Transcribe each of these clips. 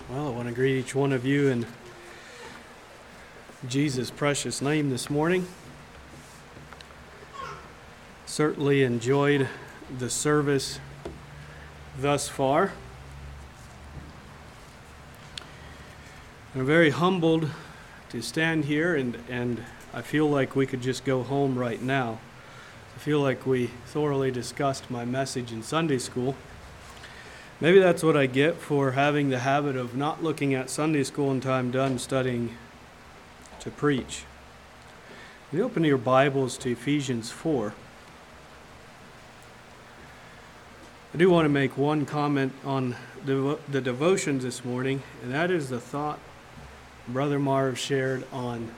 Well, I want to greet each one of you in Jesus' precious name this morning. Certainly enjoyed the service thus far. I'm very humbled to stand here and I feel like we could just go home right now. I feel like we thoroughly discussed my message in Sunday school. Maybe that's what I get for having the habit of not looking at Sunday school until I'm done studying to preach. You open your Bibles to Ephesians 4. I do want to make one comment on the devotions this morning, and that is the thought Brother Marv shared on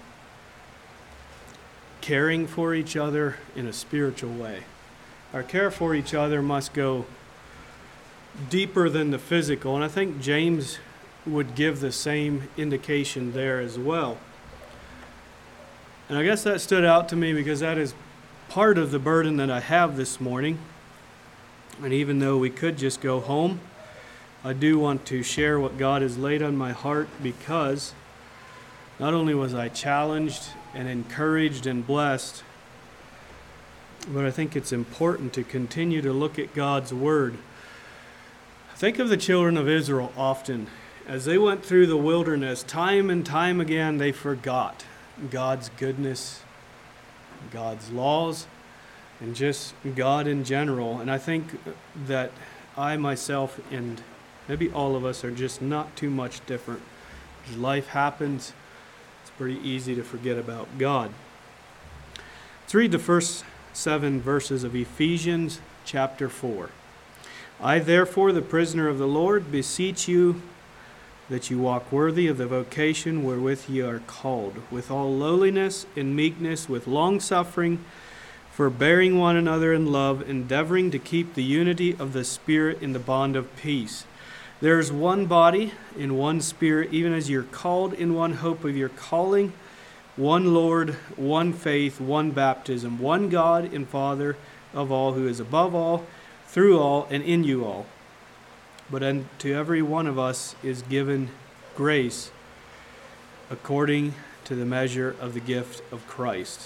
caring for each other in a spiritual way. Our care for each other must go deeper than the physical, and I think James would give the same indication there as well. And I guess that stood out to me because that is part of the burden that I have this morning. And even though we could just go home, I do want to share what God has laid on my heart, because not only was I challenged and encouraged and blessed, but I think it's important to continue to look at God's Word. Think of the children of Israel often. As they went through the wilderness, time and time again, they forgot God's goodness, God's laws, and just God in general. And I think that I myself and maybe all of us are just not too much different. As life happens, it's pretty easy to forget about God. Let's read the first 7 verses of Ephesians chapter 4. I, therefore, the prisoner of the Lord, beseech you that you walk worthy of the vocation wherewith ye are called, with all lowliness and meekness, with longsuffering, forbearing one another in love, endeavoring to keep the unity of the Spirit in the bond of peace. There is one body and one Spirit, even as you're called in one hope of your calling, one Lord, one faith, one baptism, one God and Father of all, who is above all, through all, and in you all. But unto every one of us is given grace according to the measure of the gift of Christ.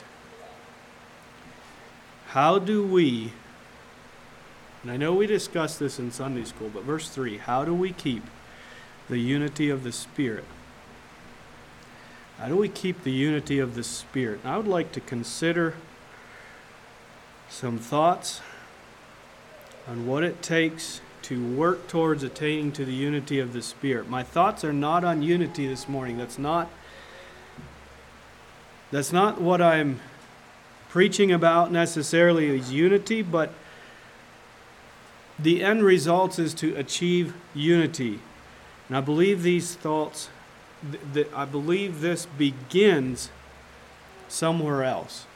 How do we, and I know we discussed this in Sunday school, but verse 3, how do we keep the unity of the Spirit? How do we keep the unity of the Spirit? And I would like to consider some thoughts on what it takes to work towards attaining to the unity of the Spirit. My thoughts are not on unity this morning. That's not what I'm preaching about necessarily, is unity, but the end result is to achieve unity. And I believe these thoughts, I believe this begins somewhere else.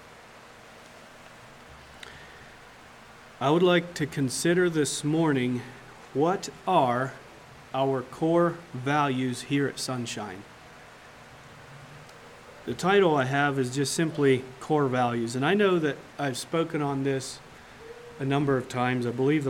I would like to consider this morning, what are our core values here at Sunshine? The title I have is just simply Core Values. And I know that I've spoken on this a number of times. I believe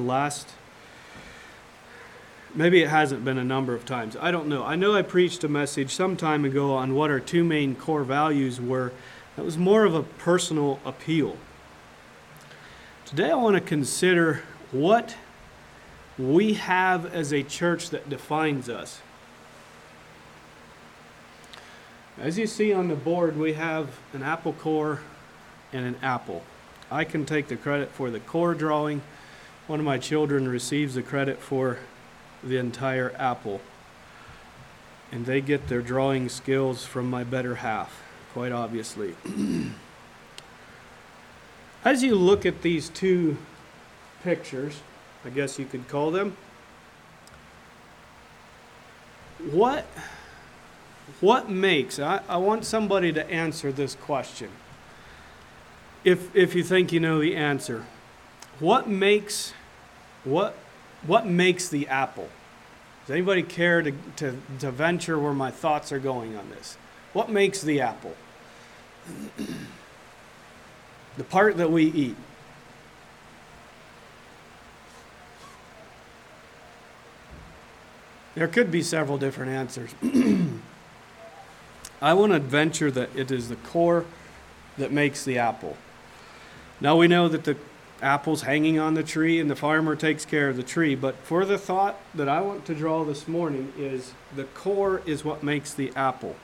maybe it hasn't been a number of times. I don't know. I know I preached a message some time ago on what our 2 main core values were. That was more of a personal appeal. Today I want to consider what we have as a church that defines us. As you see on the board, we have an apple core and an apple. I can take the credit for the core drawing. One of my children receives the credit for the entire apple. And they get their drawing skills from my better half, quite obviously. As you look at these 2 pictures, I guess you could call them, what makes, I want somebody to answer this question. If you think you know the answer, what makes the apple? Does anybody care to venture where my thoughts are going on this? What makes the apple? The part that we eat. There could be several different answers. I want to venture that it is the core that makes the apple. Now we know that the apple's hanging on the tree and the farmer takes care of the tree, but for the thought that I want to draw this morning is the core is what makes the apple.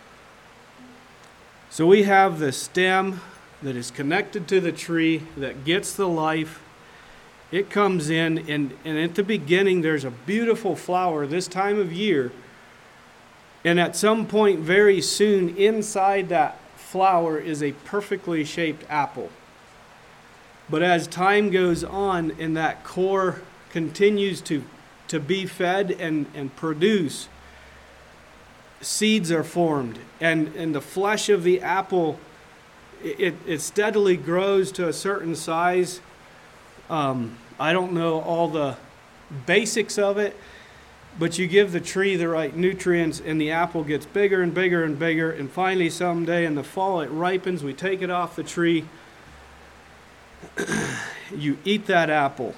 So we have the stem that is connected to the tree that gets the life. It comes in, and at the beginning there's a beautiful flower this time of year. And at some point very soon, inside that flower is a perfectly shaped apple. But as time goes on and that core continues to be fed and produce, seeds are formed. And the flesh of the apple, it steadily grows to a certain size. I don't know all the basics of it, but you give the tree the right nutrients and the apple gets bigger and bigger and bigger, and finally someday in the fall it ripens. We take it off the tree. You eat that apple,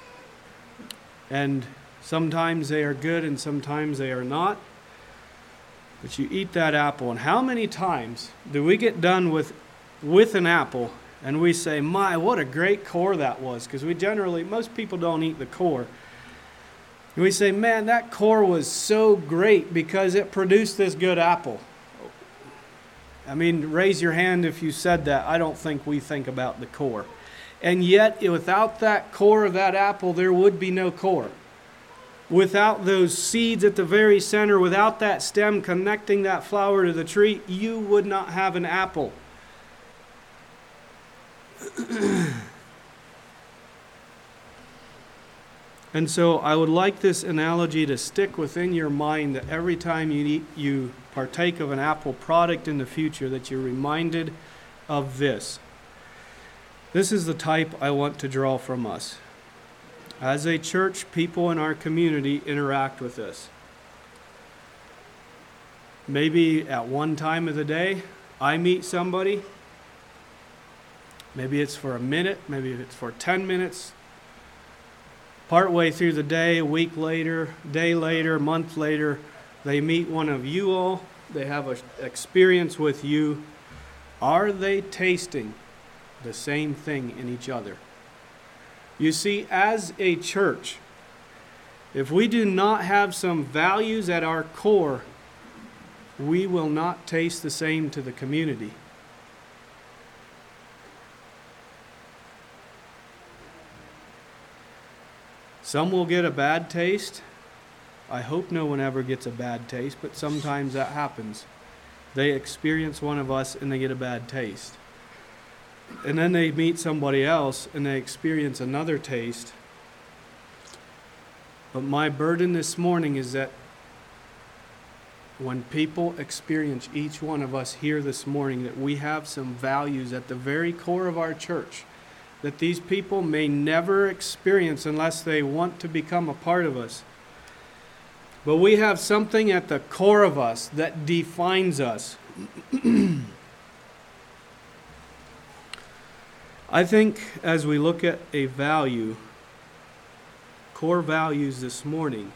and sometimes they are good and sometimes they are not, but you eat that apple. And how many times do we get done with an apple and we say, my, what a great core that was? Because most people don't eat the core. And we say, man, that core was so great because it produced this good apple. I mean, raise your hand if you said that. I don't think we think about the core. And yet, without that core of that apple, there would be no core. Without those seeds at the very center, without that stem connecting that flower to the tree, you would not have an apple. And so I would like this analogy to stick within your mind, that every time you partake of an apple product in the future, that you're reminded of this. This is the type I want to draw from us. As a church, people in our community interact with us. Maybe at one time of the day, I meet somebody. Maybe it's for a minute, maybe it's for 10 minutes. Partway through the day, a week later, day later, month later, they meet one of you all. They have an experience with you. Are they tasting the same thing in each other? You see, as a church, if we do not have some values at our core, we will not taste the same to the community. Some will get a bad taste. I hope no one ever gets a bad taste, but sometimes that happens. They experience one of us and they get a bad taste. And then they meet somebody else and they experience another taste. But my burden this morning is that when people experience each one of us here this morning, that we have some values at the very core of our church that these people may never experience unless they want to become a part of us. But we have something at the core of us that defines us. I think as we look at a value, core values this morning,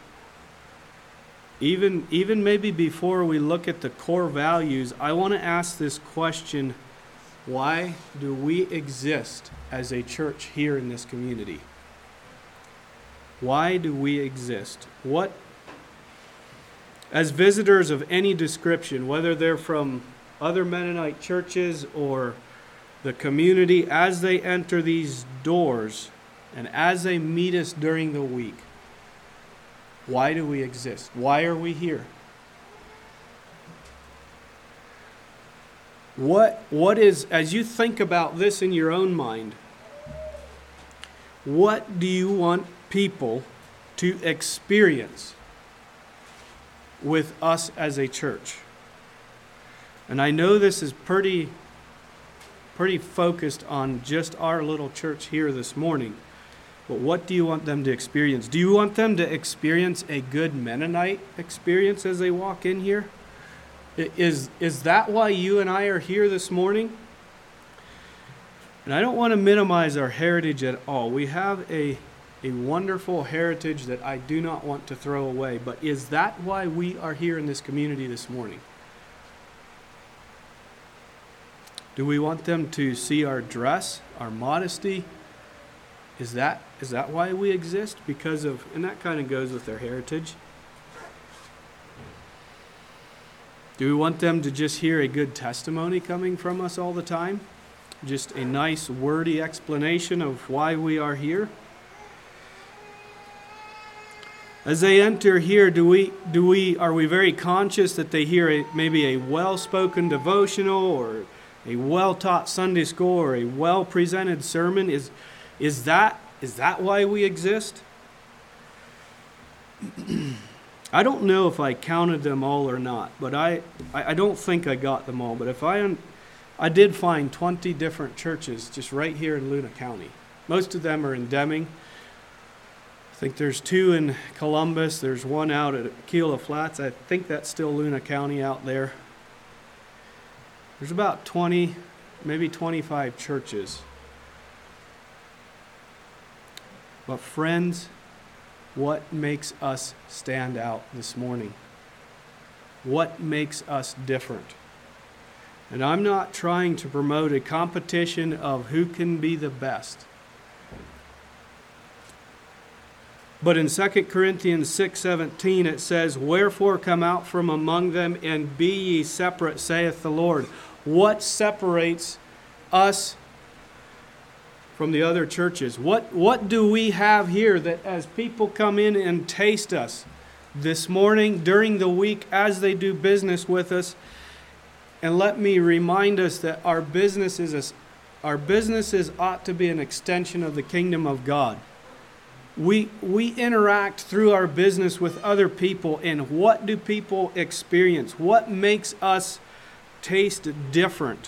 even maybe before we look at the core values, I want to ask this question: why do we exist as a church here in this community? Why do we exist? What, as visitors of any description, whether they're from other Mennonite churches or the community, as they enter these doors and as they meet us during the week, why do we exist? Why are we here? What is, as you think about this in your own mind, what do you want people to experience with us as a church? And I know this is pretty focused on just our little church here this morning, but what do you want them to experience? Do you want them to experience a good Mennonite experience as they walk in here? Is that why you and I are here this morning? And I don't want to minimize our heritage at all. We have a a wonderful heritage that I do not want to throw away. But is that why we are here in this community this morning? Do we want them to see our dress, our modesty? Is that why we exist? Because of, and that kind of goes with their heritage. Do we want them to just hear a good testimony coming from us all the time? Just a nice wordy explanation of why we are here? As they enter here, are we very conscious that they hear maybe a well-spoken devotional or a well-taught Sunday school or a well-presented sermon? Is that why we exist? I don't know if I counted them all or not, but I don't think I got them all. But if I did find 20 different churches just right here in Luna County. Most of them are in Deming. I think there's 2 in Columbus. There's 1 out at Keola Flats. I think that's still Luna County out there. There's about 20, maybe 25 churches. But friends, what makes us stand out this morning? What makes us different? And I'm not trying to promote a competition of who can be the best. But in 2 Corinthians 6:17 it says, "Wherefore come out from among them, and be ye separate, saith the Lord." What separates us from the other churches? What do we have here that as people come in and taste us this morning, during the week, as they do business with us? And let me remind us that our businesses ought to be an extension of the kingdom of God. We interact through our business with other people, and what do people experience? What makes us taste different?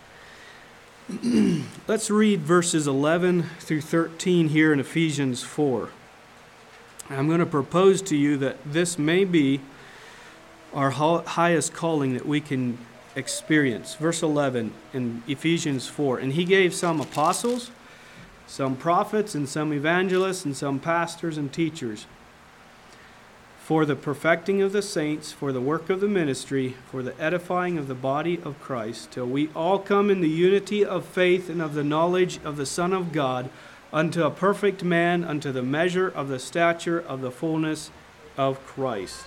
Let's read verses 11 through 13 here in Ephesians 4. I'm going to propose to you that this may be our highest calling that we can experience. Verse 11 in Ephesians 4. "And he gave some apostles, some prophets, and some evangelists, and some pastors and teachers, for the perfecting of the saints, for the work of the ministry, for the edifying of the body of Christ, till we all come in the unity of faith and of the knowledge of the Son of God, unto a perfect man, unto the measure of the stature of the fullness of Christ."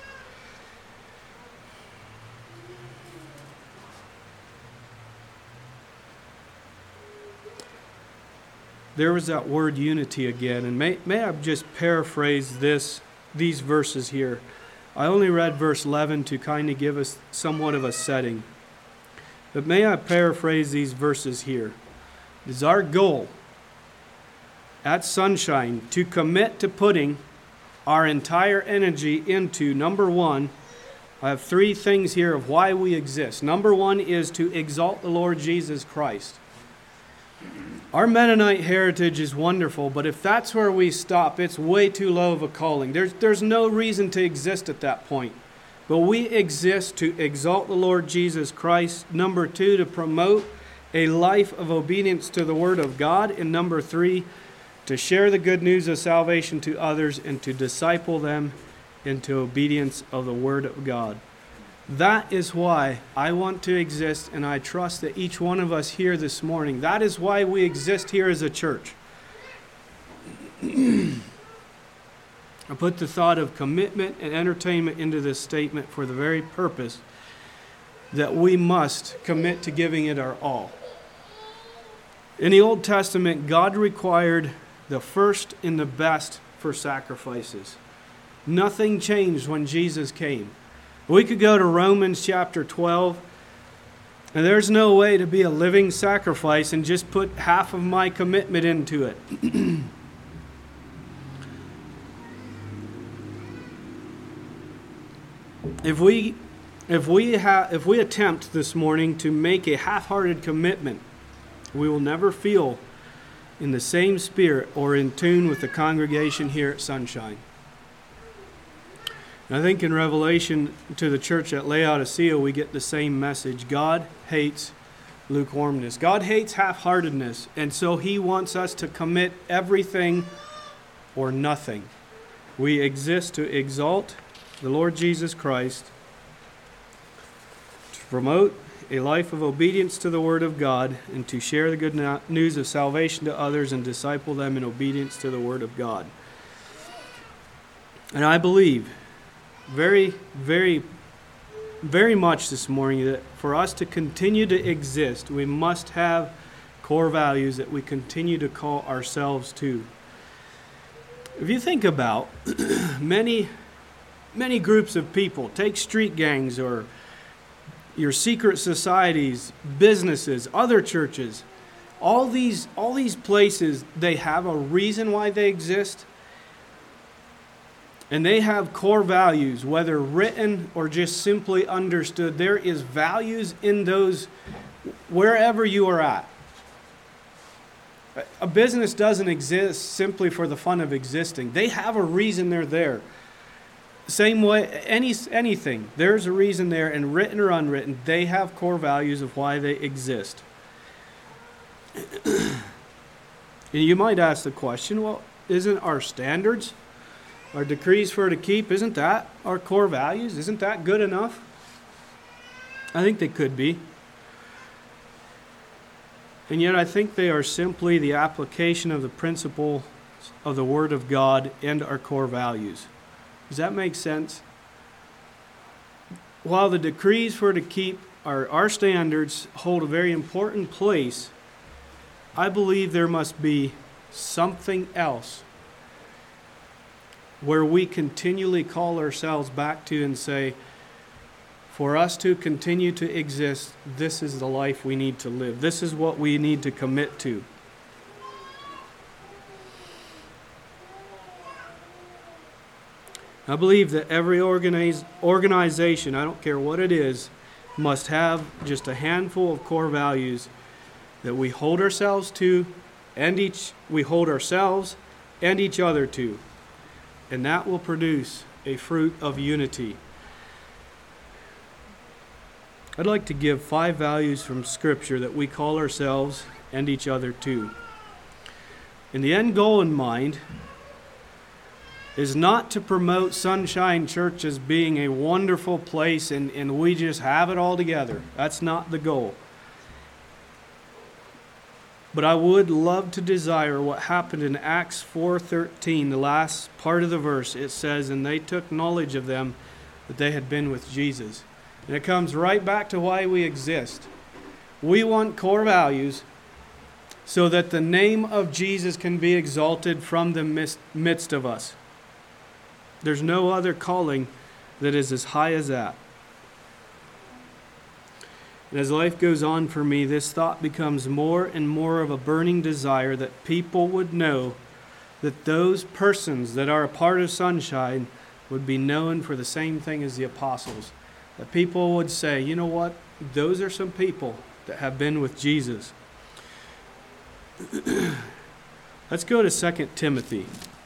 There was that word unity again, and may I just paraphrase these verses here. I only read verse 11 to kind of give us somewhat of a setting. But may I paraphrase these verses here. It is our goal at Sunshine to commit to putting our entire energy into, number one, I have 3 things here of why we exist. Number 1 is to exalt the Lord Jesus Christ. Our Mennonite heritage is wonderful, but if that's where we stop, it's way too low of a calling. There's no reason to exist at that point. But we exist to exalt the Lord Jesus Christ. Number 2, to promote a life of obedience to the Word of God. And number 3, to share the good news of salvation to others and to disciple them into obedience of the Word of God. That is why I want to exist, and I trust that each one of us here this morning, that is why we exist here as a church. I put the thought of commitment and entertainment into this statement for the very purpose that we must commit to giving it our all. In the Old Testament, God required the first and the best for sacrifices. Nothing changed when Jesus came. We could go to Romans chapter 12, and there's no way to be a living sacrifice and just put half of my commitment into it. If we attempt this morning to make a half-hearted commitment, we will never feel in the same spirit or in tune with the congregation here at Sunshine. And I think in Revelation to the church at Laodicea, we get the same message. God hates lukewarmness. God hates half-heartedness. And so He wants us to commit everything or nothing. We exist to exalt the Lord Jesus Christ, to promote a life of obedience to the Word of God, and to share the good news of salvation to others and disciple them in obedience to the Word of God. And I believe very, very, very much this morning that for us to continue to exist, we must have core values that we continue to call ourselves to. If you think about many groups of people, take street gangs or your secret societies, businesses, other churches, all these places, they have a reason why they exist. And they have core values, whether written or just simply understood. There is values in those wherever you are at. A business doesn't exist simply for the fun of existing. They have a reason they're there. Same way, anything. There's a reason there, and written or unwritten, they have core values of why they exist. And you might ask the question, well, isn't our standards, our decrees for to keep, isn't that our core values? Isn't that good enough? I think they could be. And yet I think they are simply the application of the principle of the Word of God and our core values. Does that make sense? While the decrees for to keep our standards hold a very important place, I believe there must be something else where we continually call ourselves back to and say, for us to continue to exist, this is the life we need to live. This is what we need to commit to. I believe that every organization, I don't care what it is, must have just a handful of core values that we hold ourselves to, and we hold ourselves and each other to. And that will produce a fruit of unity. I'd like to give 5 values from Scripture that we call ourselves and each other to. And the end goal in mind is not to promote Sunshine Church as being a wonderful place and we just have it all together. That's not the goal. But I would love to desire what happened in Acts 4:13, the last part of the verse. It says, and they took knowledge of them that they had been with Jesus. And it comes right back to why we exist. We want core values so that the name of Jesus can be exalted from the midst of us. There's no other calling that is as high as that. And as life goes on for me, this thought becomes more and more of a burning desire that people would know that those persons that are a part of Sunshine would be known for the same thing as the apostles. That people would say, you know what? Those are some people that have been with Jesus. Let's go to 2 Timothy.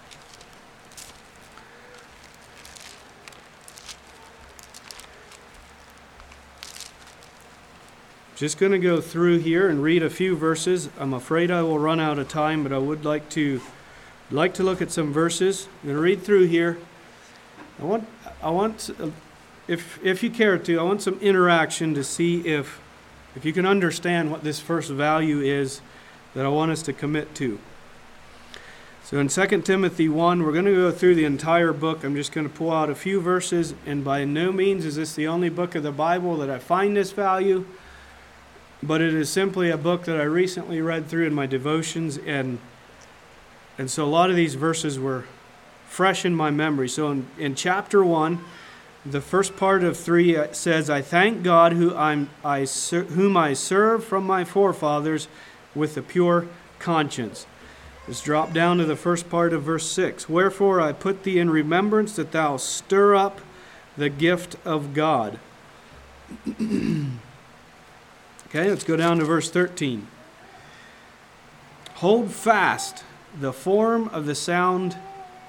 Just going to go through here and read a few verses. I'm afraid I will run out of time, but I would like to look at some verses. I'm going to read through here. I want if you care to, I want some interaction to see if you can understand what this first value is that I want us to commit to. So in 2 Timothy 1, we're going to go through the entire book. I'm just going to pull out a few verses, and by no means is this the only book of the Bible that I find this value, but it is simply a book that I recently read through in my devotions, and so a lot of these verses were fresh in my memory. So in chapter 1, the first part of 3 says, I thank God whom I serve from my forefathers with a pure conscience. Let's drop down to the first part of verse 6. Wherefore I put thee in remembrance that thou stir up the gift of God. Okay, let's go down to verse 13. Hold fast the form of sound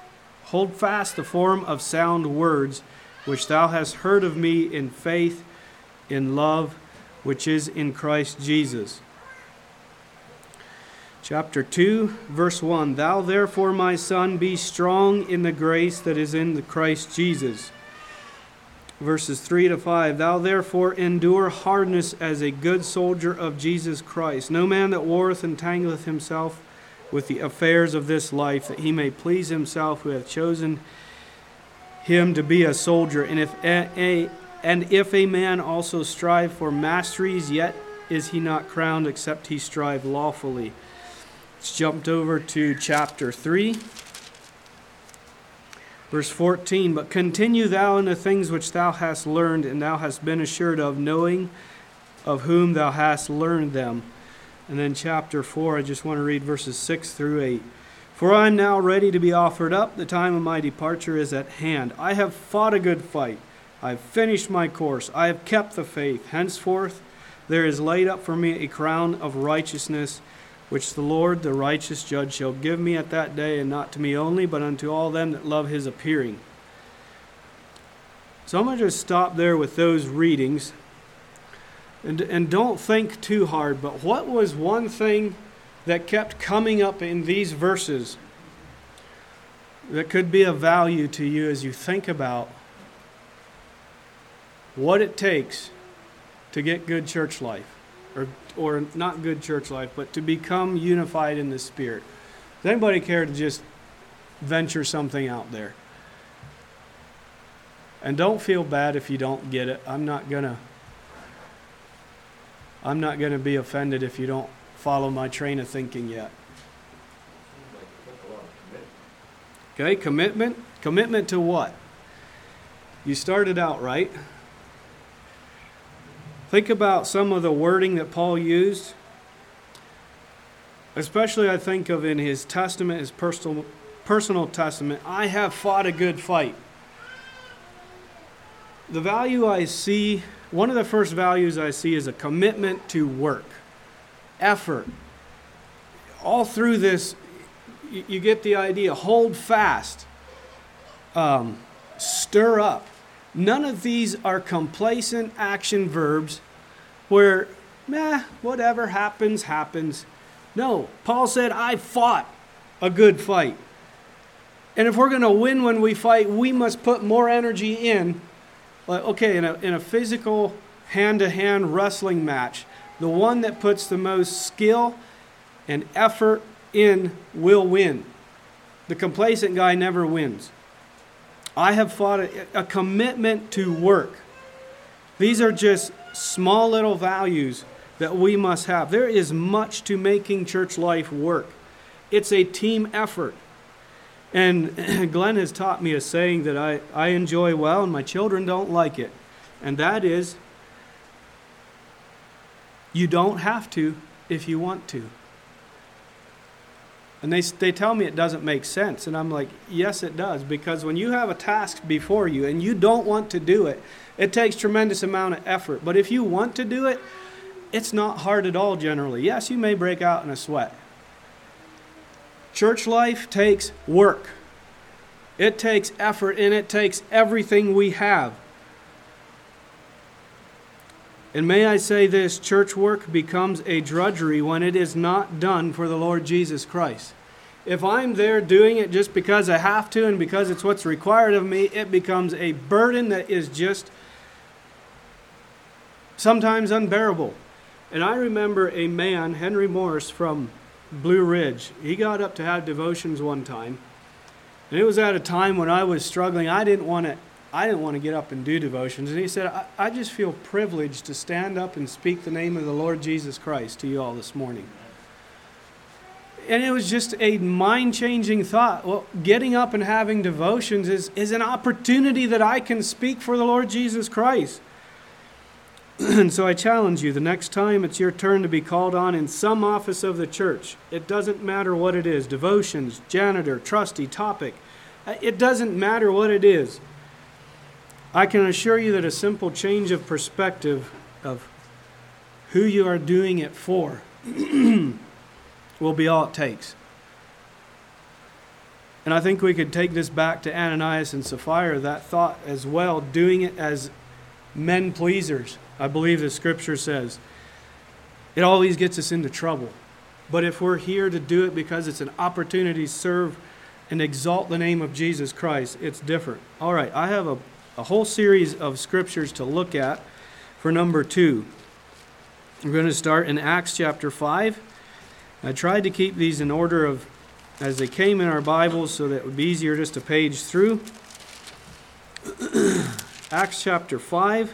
words which thou hast heard of me in faith, in love, which is in Christ Jesus. Chapter 2, verse 1. Thou therefore, my son, be strong in the grace that is in the Christ Jesus. Verses 3 to 5. Thou therefore endure hardness as a good soldier of Jesus Christ. No man that warreth entangleth himself with the affairs of this life, that he may please himself who hath chosen him to be a soldier. And if a man also strive for masteries, yet is he not crowned, except he strive lawfully. Let's jump over to chapter 3. Verse 14, but continue thou in the things which thou hast learned, and thou hast been assured of, knowing of whom thou hast learned them. And then chapter 4, I just want to read verses 6 through 8. For I am now ready to be offered up. The time of my departure is at hand. I have fought a good fight. I have finished my course. I have kept the faith. Henceforth there is laid up for me a crown of righteousness, which the Lord, the righteous judge, shall give me at that day, and not to me only, but unto all them that love his appearing. So I'm going to just stop there with those readings. And don't think too hard, but what was one thing that kept coming up in these verses that could be of value to you as you think about what it takes to get good church life? Or not good church life, but to become unified in the Spirit. Does anybody care to just venture something out there? And don't feel bad if you don't get it. I'm not gonna be offended if you don't follow my train of thinking yet. Okay, commitment. Commitment to what? You started out right. Think about some of the wording that Paul used. Especially I think of in his testament, his personal testament. I have fought a good fight. The value I see, one of the first values I see is a commitment to work. Effort. All through this, you get the idea. Hold fast. Stir up. None of these are complacent action verbs where, whatever happens, happens. No, Paul said, I fought a good fight. And if we're going to win when we fight, we must put more energy in. Like, okay, in a physical hand-to-hand wrestling match, the one that puts the most skill and effort in will win. The complacent guy never wins. I have fought a commitment to work. These are just small little values that we must have. There is much to making church life work. It's a team effort. And Glenn has taught me a saying that I enjoy well, and my children don't like it. And that is, you don't have to if you want to. And they tell me it doesn't make sense. And I'm like, yes, it does. Because when you have a task before you and you don't want to do it, it takes tremendous amount of effort. But if you want to do it, it's not hard at all generally. Yes, you may break out in a sweat. Church life takes work. It takes effort, and it takes everything we have. And may I say this, church work becomes a drudgery when it is not done for the Lord Jesus Christ. If I'm there doing it just because I have to and because it's what's required of me, it becomes a burden that is just sometimes unbearable. And I remember a man, Henry Morris from Blue Ridge. He got up to have devotions one time. And it was at a time when I was struggling. I didn't want to get up and do devotions. And he said, I just feel privileged to stand up and speak the name of the Lord Jesus Christ to you all this morning. And it was just a mind-changing thought. Well, getting up and having devotions is an opportunity that I can speak for the Lord Jesus Christ. And so I challenge you, the next time it's your turn to be called on in some office of the church, it doesn't matter what it is, devotions, janitor, trustee, topic, it doesn't matter what it is. I can assure you that a simple change of perspective of who you are doing it for will be all it takes. And I think we could take this back to Ananias and Sapphira, that thought as well, doing it as men pleasers. I believe the scripture says it always gets us into trouble. But if we're here to do it because it's an opportunity to serve and exalt the name of Jesus Christ, it's different. All right, I have a whole series of scriptures to look at for number 2. We're going to start in Acts chapter 5. I tried to keep these in order of as they came in our Bibles so that it would be easier just to page through. Acts chapter 5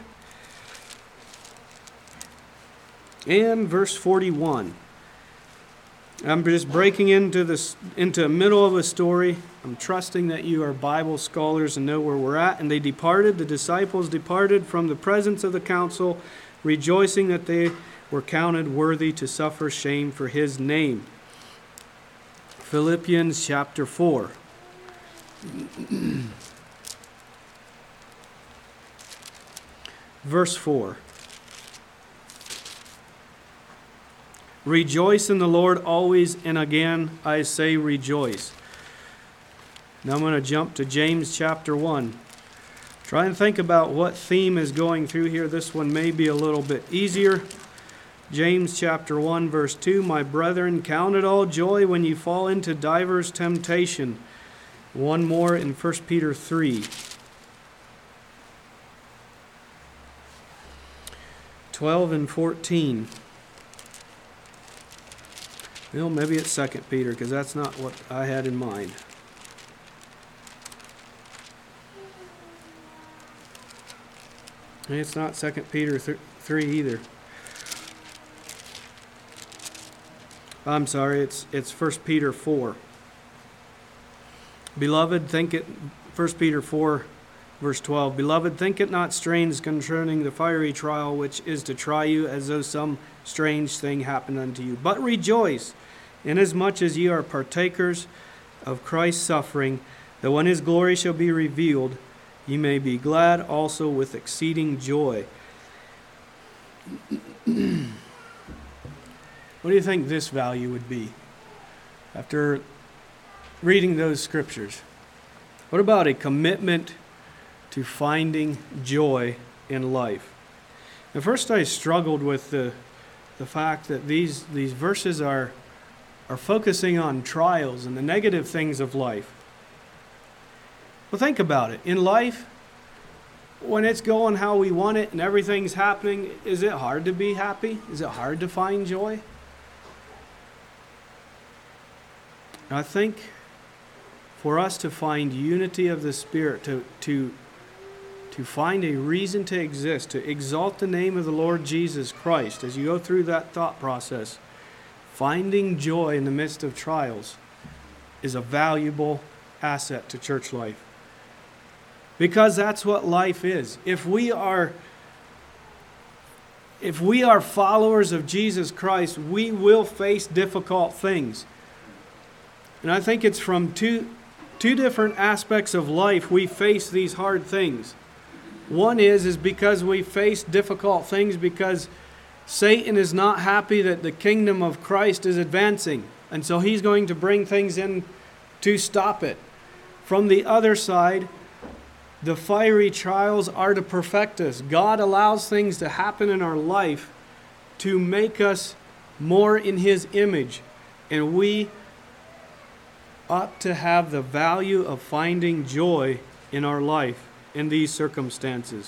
and verse 41. I'm just breaking into the middle of a story. I'm trusting that you are Bible scholars and know where we're at. And they departed, the disciples departed from the presence of the council, rejoicing that they were counted worthy to suffer shame for his name. Philippians chapter 4. Verse 4. Rejoice in the Lord always, and again I say rejoice. Now I'm going to jump to James chapter 1. Try and think about what theme is going through here. This one may be a little bit easier. James chapter 1 verse 2, my brethren, count it all joy when you fall into divers temptation. One more in 1 Peter 3. 12 and 14. Well, maybe it's 2 Peter, because that's not what I had in mind. And it's not 2 Peter 3 either. I'm sorry, it's 1 Peter 4. Beloved, think it, 1 Peter 4, verse 12. Beloved, think it not strange concerning the fiery trial which is to try you, as though some strange thing happened unto you. But rejoice, inasmuch as ye are partakers of Christ's suffering, that when his glory shall be revealed, ye may be glad also with exceeding joy. What do you think this value would be after reading those scriptures? What about a commitment to finding joy in life? At first I struggled with the fact that these verses are focusing on trials and the negative things of life. Well, think about it. In life, when it's going how we want it and everything's happening, is it hard to be happy? Is it hard to find joy? I think for us to find unity of the Spirit, to find a reason to exist, to exalt the name of the Lord Jesus Christ, as you go through that thought process, finding joy in the midst of trials is a valuable asset to church life. Because that's what life is. If we are followers of Jesus Christ, we will face difficult things. And I think it's from two different aspects of life we face these hard things. One is because we face difficult things because Satan is not happy that the kingdom of Christ is advancing. And so he's going to bring things in to stop it. From the other side, the fiery trials are to perfect us. God allows things to happen in our life to make us more in his image. And we ought to have the value of finding joy in our life in these circumstances.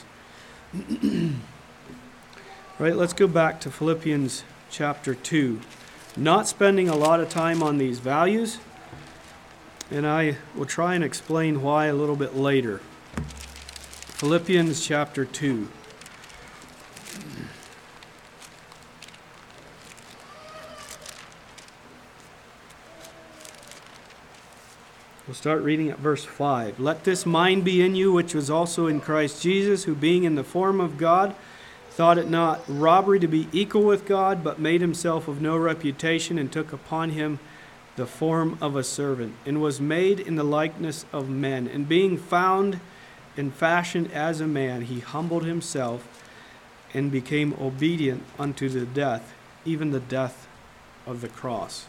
Right, let's go back to Philippians chapter 2. Not spending a lot of time on these values, and I will try and explain why a little bit later. Philippians chapter 2. We'll start reading at verse 5. Let this mind be in you, which was also in Christ Jesus, who being in the form of God, thought it not robbery to be equal with God, but made himself of no reputation, and took upon him the form of a servant, and was made in the likeness of men. And being found and fashioned as a man, he humbled himself and became obedient unto the death, even the death of the cross.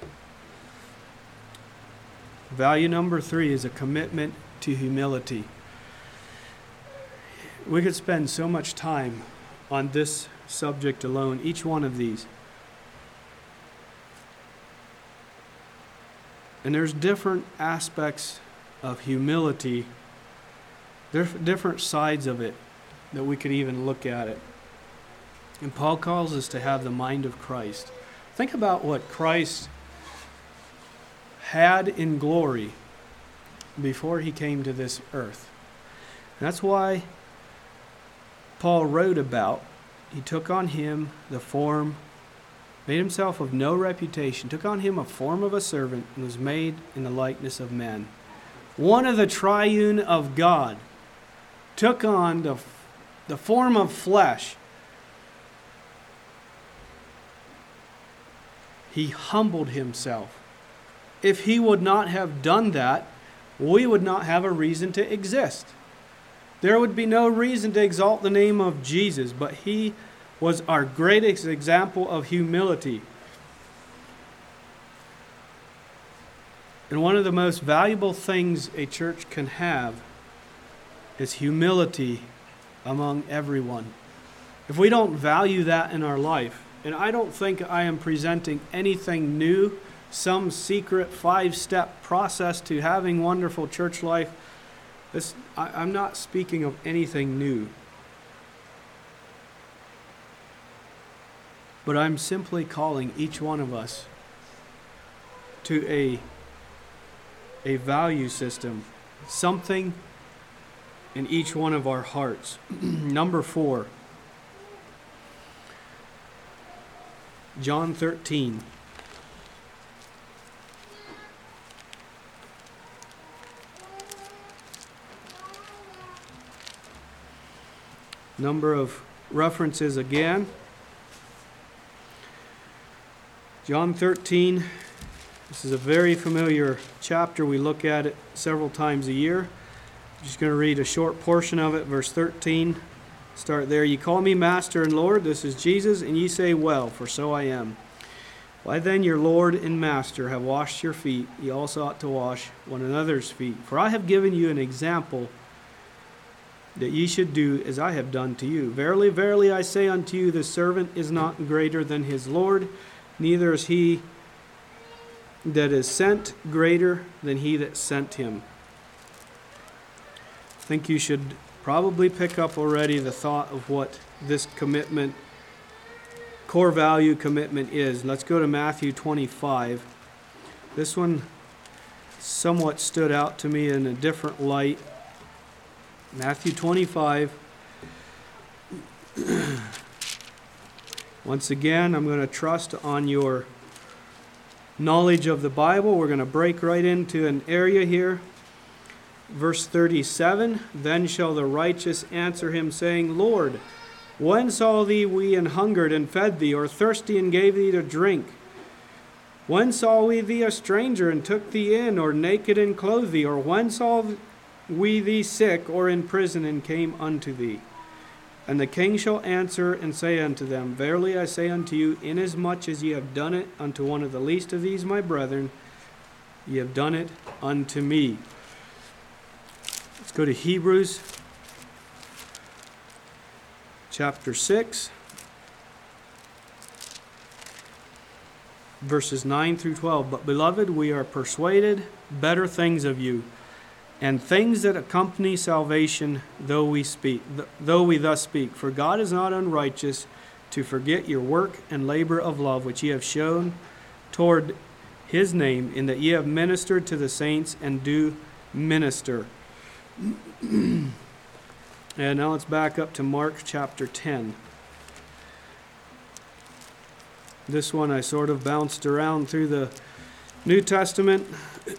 Value number 3 is a commitment to humility. We could spend so much time on this subject alone, each one of these. And there's different aspects of humility. There's different sides of it that we could even look at it. And Paul calls us to have the mind of Christ. Think about what Christ had in glory before he came to this earth. And that's why Paul wrote about, he took on him the form, made himself of no reputation, took on him a form of a servant, and was made in the likeness of men. One of the triune of God took on the form of flesh. He humbled himself. If he would not have done that, we would not have a reason to exist. There would be no reason to exalt the name of Jesus, but he was our greatest example of humility. And one of the most valuable things a church can have is humility among everyone. If we don't value that in our life, and I don't think I am presenting anything new, some secret 5-step process to having wonderful church life. I'm not speaking of anything new. But I'm simply calling each one of us to a value system, something in each one of our hearts. Number 4, John 13. Number of references again. John 13. This is a very familiar chapter. We look at it several times a year. I'm just going to read a short portion of it, verse 13. Start there. "You call me Master and Lord," this is Jesus, "and ye say, Well, for so I am. Why then your Lord and Master have washed your feet, ye also ought to wash one another's feet. For I have given you an example that ye should do as I have done to you. Verily, verily, I say unto you, the servant is not greater than his Lord, neither is he that is sent greater than he that sent him." I think you should probably pick up already the thought of what this commitment, core value commitment is. Let's go to Matthew 25. This one somewhat stood out to me in a different light. Matthew 25. Once again, I'm going to trust on your knowledge of the Bible. We're going to break right into an area here. Verse 37, "Then shall the righteous answer him, saying, Lord, when saw we and hungered and fed thee, or thirsty and gave thee to drink? When saw we thee a stranger and took thee in, or naked and clothed thee? Or when saw we thee sick or in prison and came unto thee?" And the king shall answer and say unto them, Verily I say unto you, inasmuch as ye have done it unto one of the least of these my brethren, ye have done it unto me. Let's go to Hebrews chapter 6, verses 9 through 12. "But beloved, we are persuaded better things of you, and things that accompany salvation, though we thus speak. For God is not unrighteous to forget your work and labor of love, which ye have shown toward his name, in that ye have ministered to the saints and do minister." And now let's back up to Mark chapter 10. This one I sort of bounced around through the New Testament.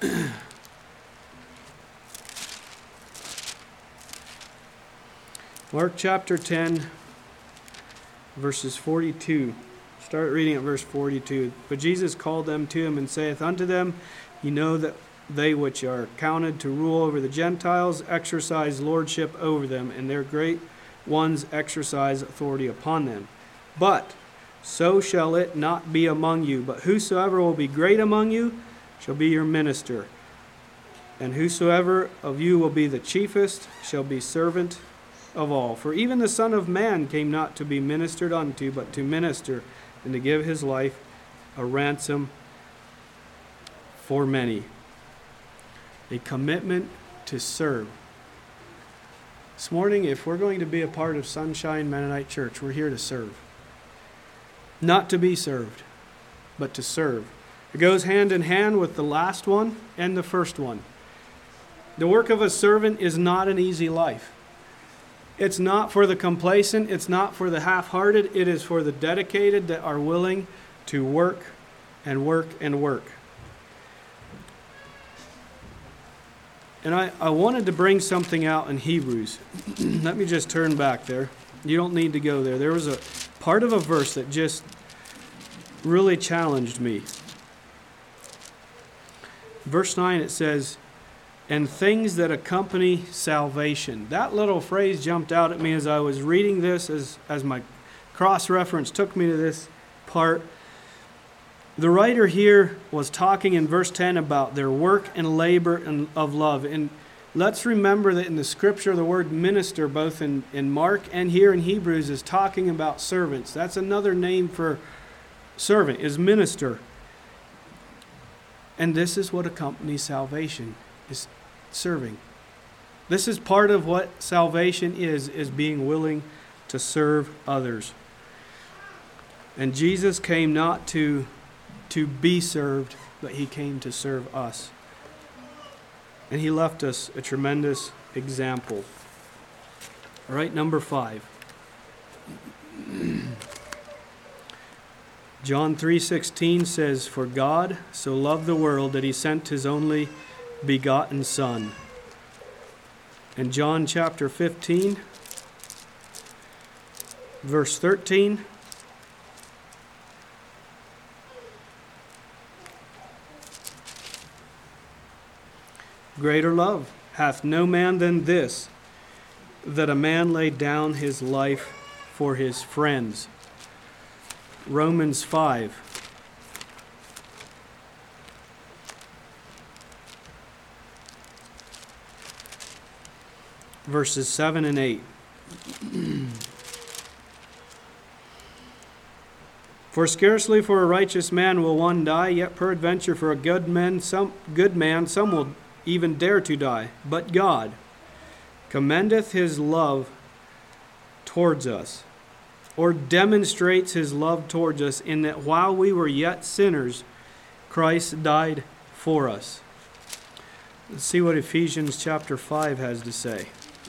Mark chapter 10, verses 42. Start reading at verse 42. "But Jesus called them to him and saith unto them, Ye know that they which are counted to rule over the Gentiles exercise lordship over them, and their great ones exercise authority upon them. But so shall it not be among you. But whosoever will be great among you shall be your minister. And whosoever of you will be the chiefest shall be servant of all. For even the Son of Man came not to be ministered unto, but to minister, and to give his life a ransom for many." a commitment to serve. This morning, if we're going to be a part of Sunshine Mennonite Church, we're here to serve. Not to be served, but to serve. It goes hand in hand with the last one and the first one. The work of a servant is not an easy life. It's not for the complacent. It's not for the half-hearted. It is for the dedicated that are willing to work and work and work. And I wanted to bring something out in Hebrews. Let me just turn back there. You don't need to go there. There was a part of a verse that just really challenged me. Verse 9, it says, "And things that accompany salvation." That little phrase jumped out at me as I was reading this, as my cross-reference took me to this part. The writer here was talking in verse 10 about their work and labor of love. And let's remember that in the Scripture, the word minister, both in Mark and here in Hebrews, is talking about servants. That's another name for servant, is minister. And this is what accompanies salvation, is serving. This is part of what salvation is being willing to serve others. And Jesus came not to be served, but he came to serve us. And he left us a tremendous example. All right, number 5. John 3:16 says, "For God so loved the world that he sent his only begotten Son." And John chapter 15, verse 13, "Greater love hath no man than this, that a man lay down his life for his friends." Romans 5. Verses 7 and 8. "For scarcely for a righteous man will one die, yet peradventure for a good man some will even dare to die. But God commendeth his love towards us, or demonstrates his love towards us, in that while we were yet sinners, Christ died for us." Let's see what Ephesians chapter 5 has to say.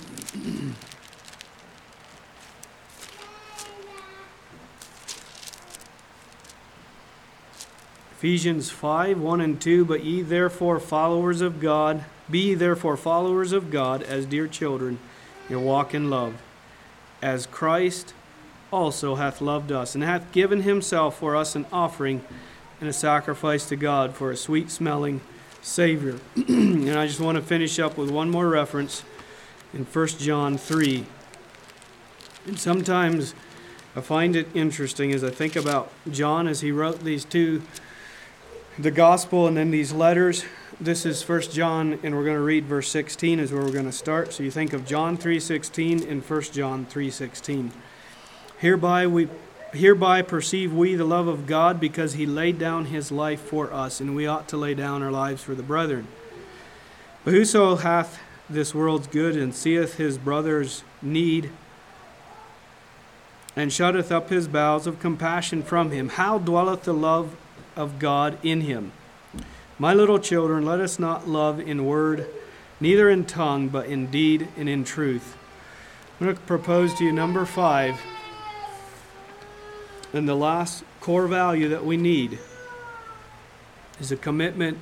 Ephesians 5, 1 and 2, "But ye therefore followers of God, be ye therefore followers of God as dear children, and walk in love, as Christ also hath loved us, and hath given himself for us an offering and a sacrifice to God for a sweet-smelling Savior." And I just want to finish up with one more reference in 1 John 3. And sometimes I find it interesting as I think about John as he wrote these two, the gospel and then these letters. This is 1 John, and we're going to read verse 16 is where we're going to start. So you think of John 3:16 and 1 John 3:16. Hereby perceive we the love of God, because he laid down his life for us, and we ought to lay down our lives for the brethren. But whoso hath this world's good, and seeth his brother's need, and shutteth up his bowels of compassion from him, how dwelleth the love of God in him? My little children, let us not love in word, neither in tongue, but in deed and in truth. I'm going to propose to you number 5, and the last core value that we need is a commitment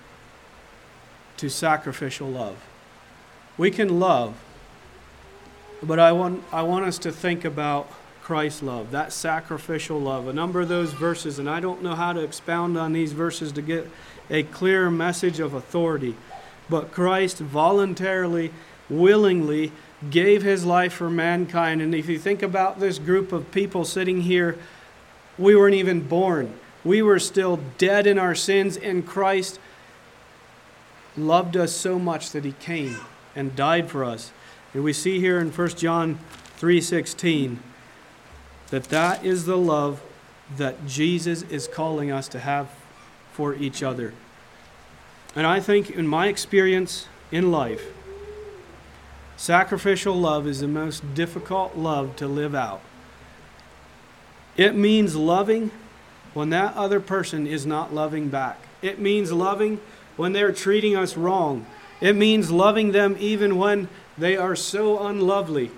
to sacrificial love. We can love, but I want us to think about Christ's love, that sacrificial love. A number of those verses, and I don't know how to expound on these verses to get a clear message of authority, but Christ voluntarily, willingly gave his life for mankind. And if you think about this group of people sitting here, we weren't even born. We were still dead in our sins, and Christ loved us so much that he came and died for us. And we see here in 1 John 3:16 that is the love that Jesus is calling us to have for each other. And I think in my experience in life, sacrificial love is the most difficult love to live out. It means loving when that other person is not loving back. It means loving when they're treating us wrong. It means loving them even when they are so unlovely.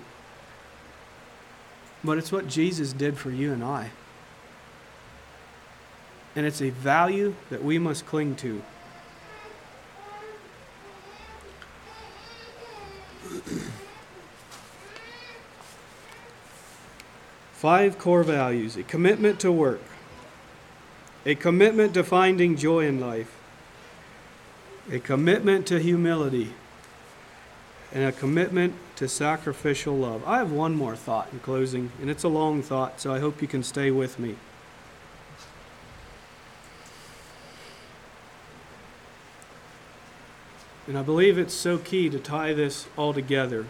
But it's what Jesus did for you and I. And it's a value that we must cling to. Five core values: a commitment to work, a commitment to finding joy in life, a commitment to humility, and a commitment to sacrificial love. I have one more thought in closing, and it's a long thought, so I hope you can stay with me. And I believe it's so key to tie this all together.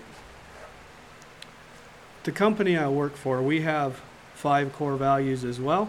The company I work for, we have 5 core values as well.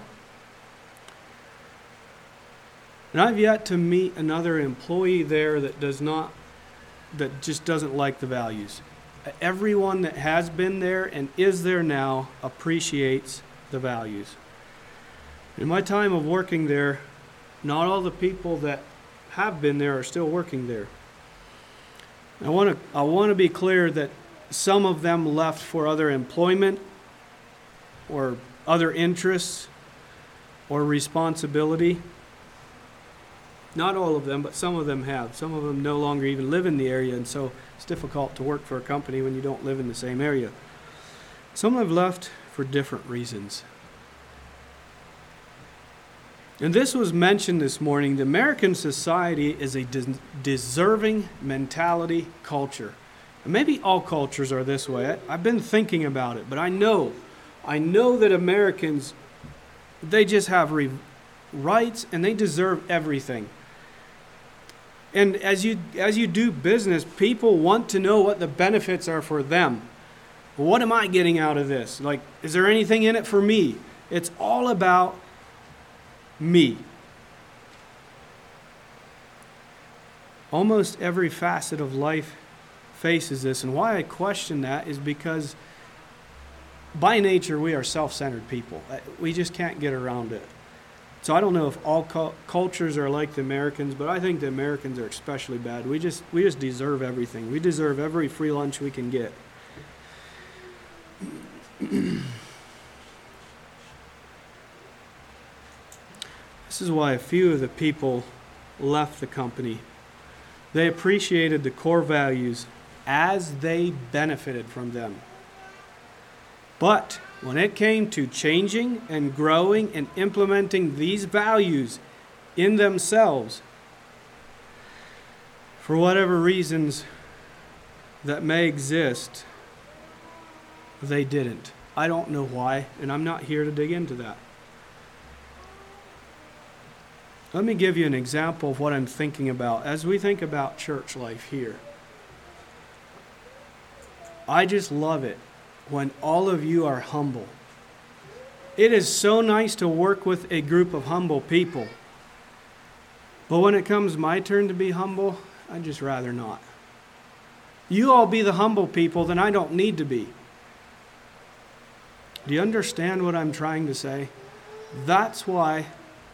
And I've yet to meet another employee there that just doesn't like the values. Everyone that has been there and is there now appreciates the values. In my time of working there, not all the people that have been there are still working there. I want to be clear that some of them left for other employment or other interests or responsibility. Not all of them, but some of them have. Some of them no longer even live in the area, and so it's difficult to work for a company when you don't live in the same area. Some have left for different reasons. And this was mentioned this morning. The American society is a deserving mentality culture. And maybe all cultures are this way. I've been thinking about it, but I know that Americans, they just have rights and they deserve everything. And as you do business, people want to know what the benefits are for them. What am I getting out of this? Like, is there anything in it for me? It's all about me. Almost every facet of life faces this, and why I question that is because by nature we are self-centered people. We just can't get around it. So I don't know if all cultures are like the Americans, but I think the Americans are especially bad. We just deserve everything. We deserve every free lunch we can get. This is why a few of the people left the company. They appreciated the core values as they benefited from them. But when it came to changing and growing and implementing these values in themselves, for whatever reasons that may exist, they didn't. I don't know why, and I'm not here to dig into that. Let me give you an example of what I'm thinking about as we think about church life here. I just love it when all of you are humble. It is so nice to work with a group of humble people. But when it comes my turn to be humble, I'd just rather not. You all be the humble people, then I don't need to be. Do you understand what I'm trying to say? That's why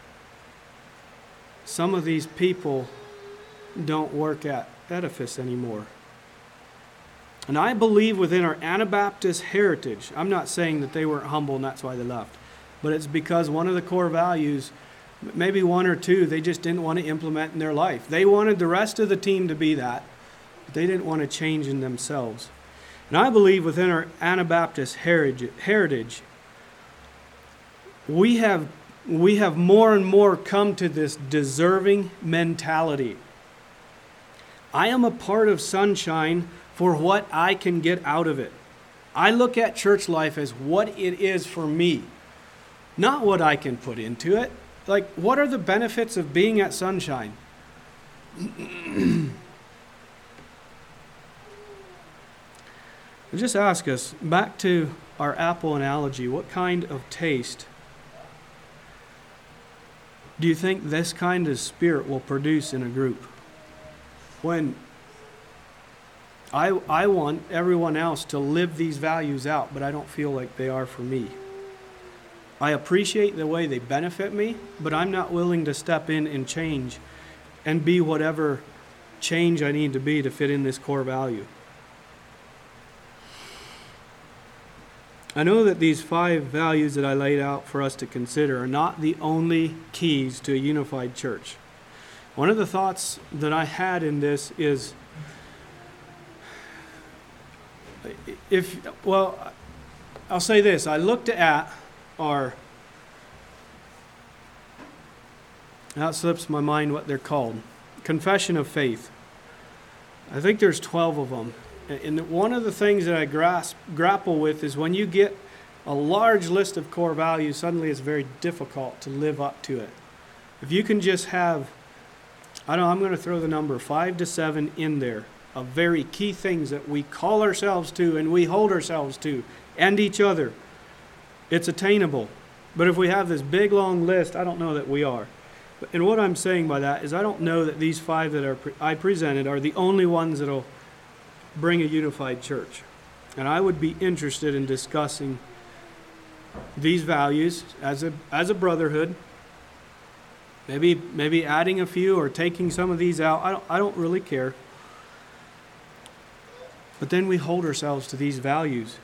some of these people don't work at Edifice anymore. And I believe within our Anabaptist heritage, I'm not saying that they weren't humble and that's why they left, but it's because one of the core values, maybe one or two, they just didn't want to implement in their life. They wanted the rest of the team to be that, but they didn't want to change in themselves. And I believe within our Anabaptist heritage, we have more and more come to this deserving mentality. I am a part of Sunshine for what I can get out of it. I look at church life as what it is for me, not what I can put into it. Like, what are the benefits of being at Sunshine? Just ask us, back to our apple analogy, what kind of taste do you think this kind of spirit will produce in a group? when I want everyone else to live these values out, but I don't feel like they are for me. I appreciate the way they benefit me, but I'm not willing to step in and change and be whatever change I need to be to fit in this core value. I know that these 5 values that I laid out for us to consider are not the only keys to a unified church. One of the thoughts that I had in this is, I'll say this. I looked at our, now it slips my mind what they're called, Confession of Faith. I think there's 12 of them. And one of the things that I grapple with is when you get a large list of core values, suddenly it's very difficult to live up to it. If you can just have, I'm going to throw the number 5 to 7 in there, of very key things that we call ourselves to and we hold ourselves to and each other, it's attainable. But if we have this big long list, I don't know that we are. And what I'm saying by that is I don't know that these 5 that I presented are the only ones that'll bring a unified church. And I would be interested in discussing these values as a brotherhood. Maybe adding a few or taking some of these out. I don't really care. But then we hold ourselves to these values.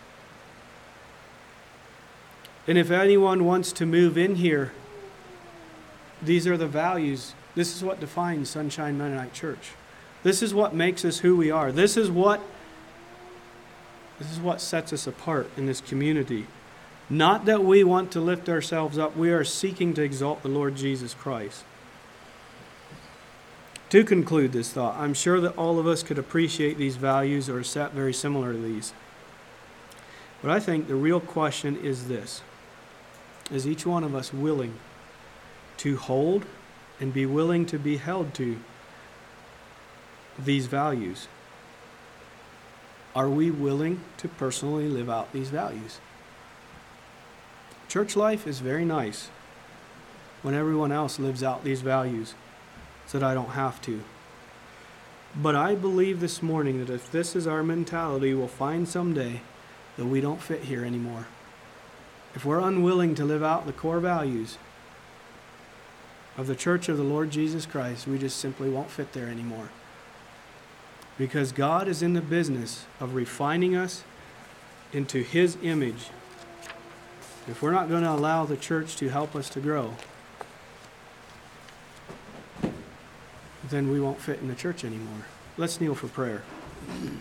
And if anyone wants to move in here, these are the values. This is what defines Sunshine Mennonite Church. This is what makes us who we are. This is what sets us apart in this community. Not that we want to lift ourselves up. We are seeking to exalt the Lord Jesus Christ. To conclude this thought, I'm sure that all of us could appreciate these values or set very similar to these. But I think the real question is this. Is each one of us willing to hold and be willing to be held to these values? Are we willing to personally live out these values? Church life is very nice when everyone else lives out these values so that I don't have to. But I believe this morning that if this is our mentality, we'll find someday that we don't fit here anymore. If we're unwilling to live out the core values of the Church of the Lord Jesus Christ, we just simply won't fit there anymore. Because God is in the business of refining us into His image. If we're not going to allow the church to help us to grow, then we won't fit in the church anymore. Let's kneel for prayer.